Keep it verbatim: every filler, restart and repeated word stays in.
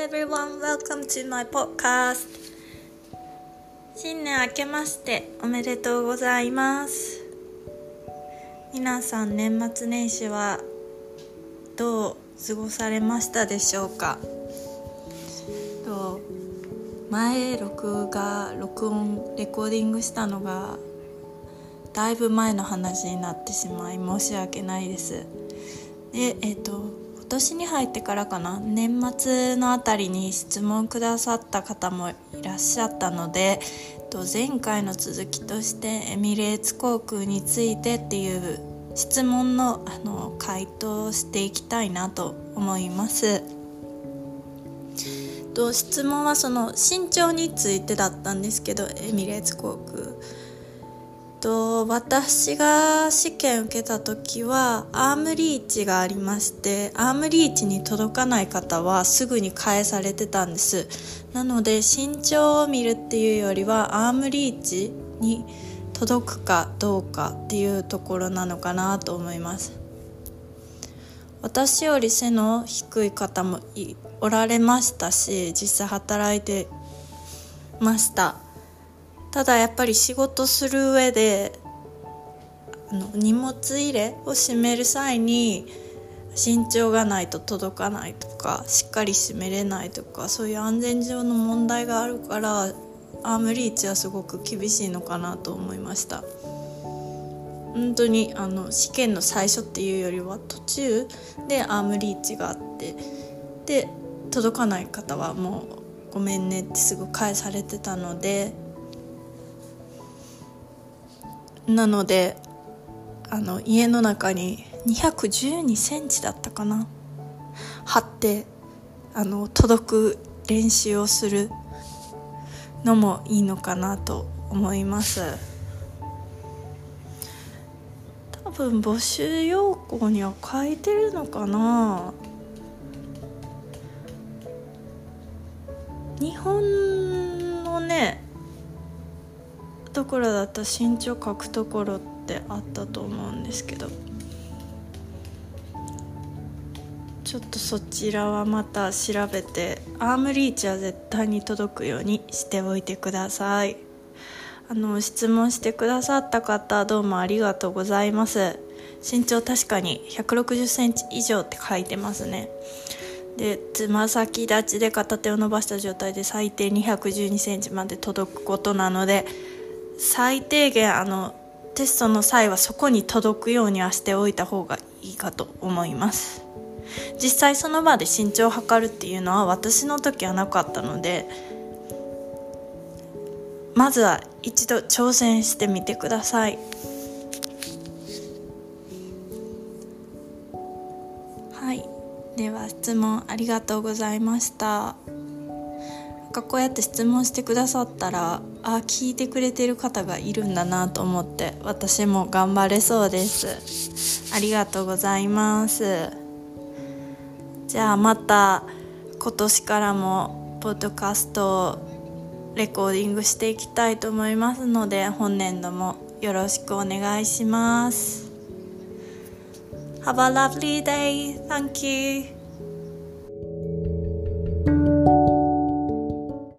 everyone, welcome to my podcast. 新年明けましておめでとうございます。皆さん年末年始はどう過ごされましたでしょうか。と前録画録音レコーディングしたのがだいぶ前の話になってしまい申し訳ないです。で、えっと今年に入ってからかな、年末のあたりに質問くださった方もいらっしゃったので、前回の続きとしてエミレーツ航空についてっていう質問の、あの回答をしていきたいなと思います。質問はその身長についてだったんですけど、エミレーツ航空と私が試験受けた時はアームリーチがありまして、アームリーチに届かない方はすぐに返されてたんです。なので身長を見るっていうよりはアームリーチに届くかどうかっていうところなのかなと思います。私より背の低い方もおられましたし、実際働いてました。ただやっぱり仕事する上であの荷物入れを閉める際に身長がないと届かないとか、しっかり閉めれないとか、そういう安全上の問題があるから、アームリーチはすごく厳しいのかなと思いました。本当にあの試験の最初っていうよりは途中でアームリーチがあって、で届かない方はもうごめんねってすぐ返されてたので、なのであの家の中ににひゃくじゅうにセンチだったかな貼ってあの届く練習をするのもいいのかなと思います。多分募集要項には書いてるのかな。日本のねところだったら身長書くところってあったと思うんですけど、ちょっとそちらはまた調べて、アームリーチは絶対に届くようにしておいてください。あの質問してくださった方どうもありがとうございます。身長確かにひゃくろくじゅっセンチ以上って書いてますね。で、つま先立ちで片手を伸ばした状態で最低にひゃくじゅうにセンチまで届くことなので、最低限あのテストの際はそこに届くようにはしておいた方がいいかと思います。実際その場で身長を測るっていうのは私の時はなかったので、まずは一度挑戦してみてください。はい、では質問ありがとうございました。こうやって質問してくださったら、あ、聞いてくれてる方がいるんだなと思って私も頑張れそうです。ありがとうございます。じゃあまた今年からもポッドキャストをレコーディングしていきたいと思いますので、本年度もよろしくお願いします。Have a lovely day. Thank you.